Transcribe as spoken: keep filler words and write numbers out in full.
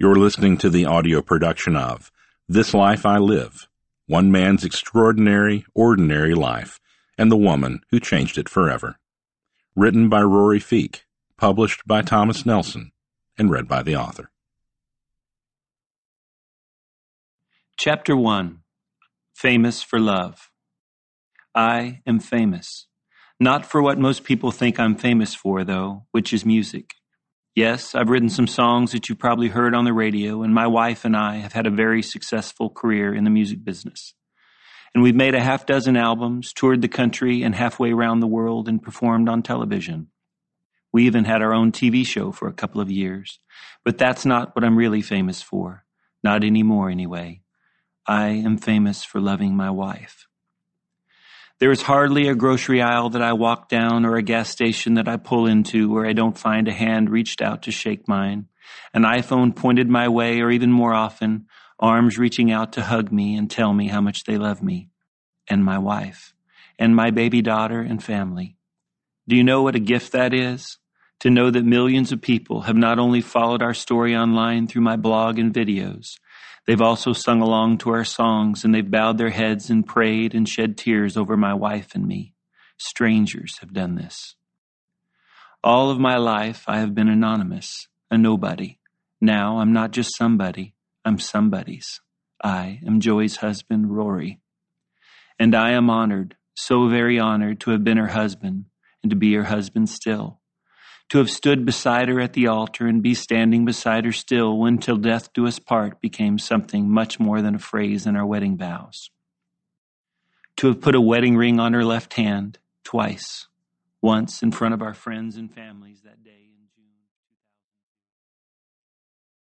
You're listening to the audio production of This Life I Live, One Man's Extraordinary, Ordinary Life, and the Woman Who Changed It Forever. Written by Rory Feek, published by Thomas Nelson, and read by the author. Chapter one. Famous for Love. I am famous. Not for what most people think I'm famous for, though, which is music. Yes, I've written some songs that you probably heard on the radio, and my wife and I have had a very successful career in the music business. And we've made a half dozen albums, toured the country and halfway around the world, and performed on television. We even had our own T V show for a couple of years. But that's not what I'm really famous for. Not anymore, anyway. I am famous for loving my wife. There is hardly a grocery aisle that I walk down or a gas station that I pull into where I don't find a hand reached out to shake mine, an iPhone pointed my way, or even more often, arms reaching out to hug me and tell me how much they love me, and my wife, and my baby daughter and family. Do you know what a gift that is? To know that millions of people have not only followed our story online through my blog and videos, they've also sung along to our songs, and they've bowed their heads and prayed and shed tears over my wife and me. Strangers have done this. All of my life I have been anonymous, a nobody. Now I'm not just somebody, I'm somebody's. I am Joey's husband, Rory. And I am honored, so very honored, to have been her husband and to be her husband still. To have stood beside her at the altar and be standing beside her still when till death do us part became something much more than a phrase in our wedding vows. To have put a wedding ring on her left hand twice, once in front of our friends and families that day.